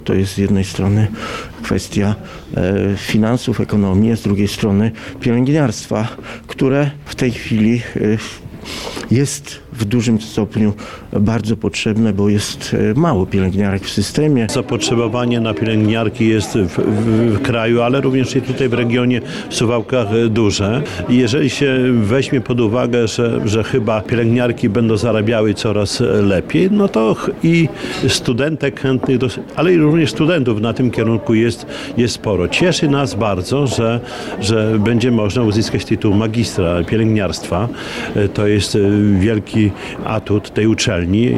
To jest z jednej strony kwestia finansów, ekonomii, a z drugiej strony pielęgniarstwa, które w tej chwili jest w dużym stopniu bardzo potrzebne, bo jest mało pielęgniarek w systemie. Zapotrzebowanie na pielęgniarki jest w kraju, ale również i tutaj w regionie w Suwałkach duże. I jeżeli się weźmie pod uwagę, że chyba pielęgniarki będą zarabiały coraz lepiej, no to i studentek chętnych, ale i również studentów na tym kierunku jest sporo. Cieszy nas bardzo, że będzie można uzyskać tytuł magistra pielęgniarstwa. To jest wielki atut tej uczelni.